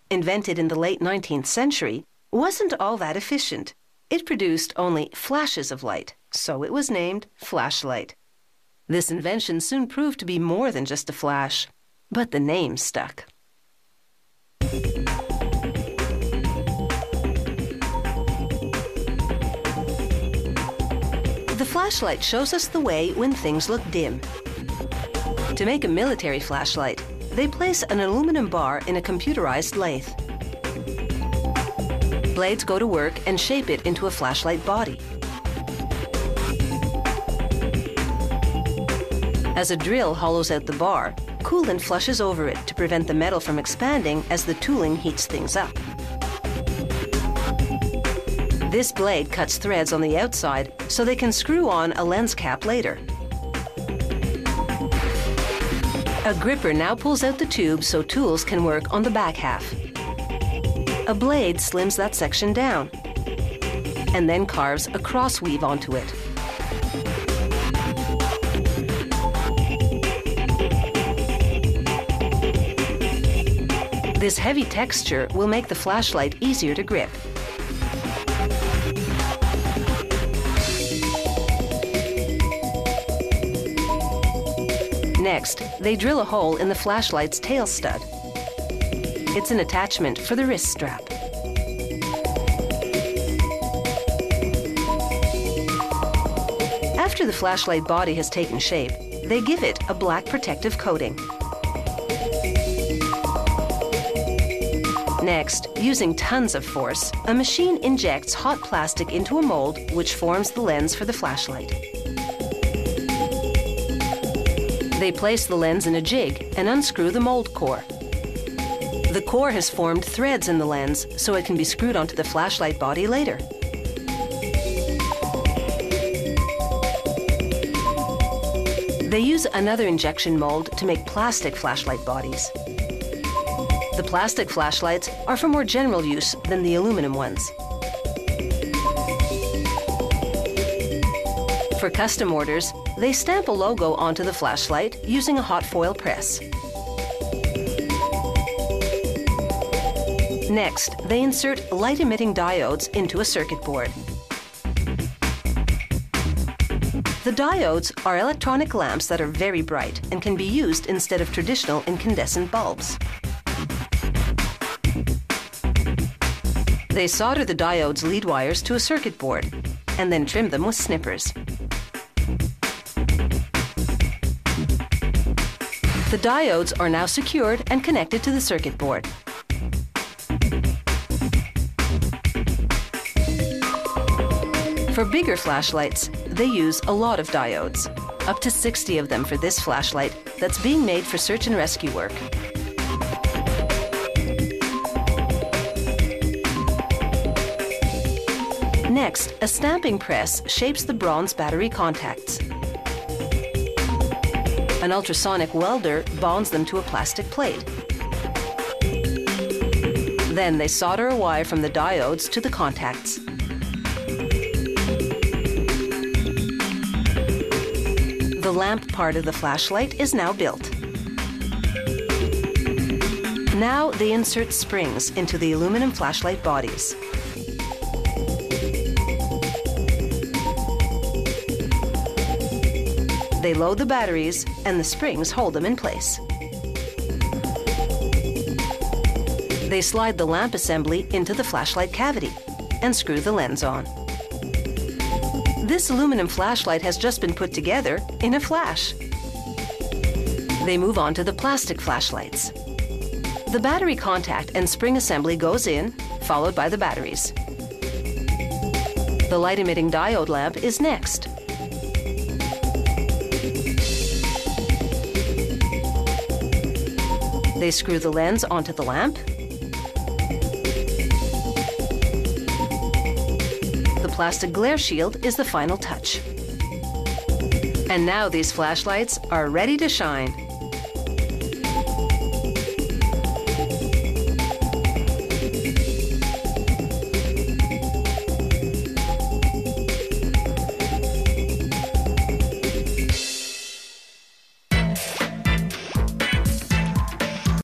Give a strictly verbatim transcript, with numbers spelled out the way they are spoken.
invented in the late nineteenth century, wasn't all that efficient. It produced only flashes of light, so it was named flashlight. This invention soon proved to be more than just a flash, but the name stuck. The flashlight shows us the way when things look dim. To make a military flashlight, they place an aluminum bar in a computerized lathe. Blades go to work and shape it into a flashlight body. As a drill hollows out the bar, coolant flushes over it to prevent the metal from expanding as the tooling heats things up. This blade cuts threads on the outside so they can screw on a lens cap later. A gripper now pulls out the tube so tools can work on the back half. A blade slims that section down and then carves a cross weave onto it. This heavy texture will make the flashlight easier to grip. Next, they drill a hole in the flashlight's tail stud. It's an attachment for the wrist strap. After the flashlight body has taken shape, they give it a black protective coating. Next, using tons of force, a machine injects hot plastic into a mold which forms the lens for the flashlight. They place the lens in a jig and unscrew the mold core. The core has formed threads in the lens so it can be screwed onto the flashlight body later. They use another injection mold to make plastic flashlight bodies. The plastic flashlights are for more general use than the aluminum ones. For custom orders, they stamp a logo onto the flashlight using a hot foil press. Next, they insert light-emitting diodes into a circuit board. The diodes are electronic lamps that are very bright and can be used instead of traditional incandescent bulbs. They solder the diodes' lead wires to a circuit board and then trim them with snippers. The diodes are now secured and connected to the circuit board. For bigger flashlights, they use a lot of diodes, up to sixty of them for this flashlight that's being made for search and rescue work. Next, a stamping press shapes the bronze battery contacts. An ultrasonic welder bonds them to a plastic plate. Then they solder a wire from the diodes to the contacts. The lamp part of the flashlight is now built. Now they insert springs into the aluminum flashlight bodies. They load the batteries, and the springs hold them in place. They slide the lamp assembly into the flashlight cavity and screw the lens on. This aluminum flashlight has just been put together in a flash. They move on to the plastic flashlights. The battery contact and spring assembly goes in, followed by the batteries. The light-emitting diode lamp is next. They screw the lens onto the lamp. The plastic glare shield is the final touch. And now these flashlights are ready to shine.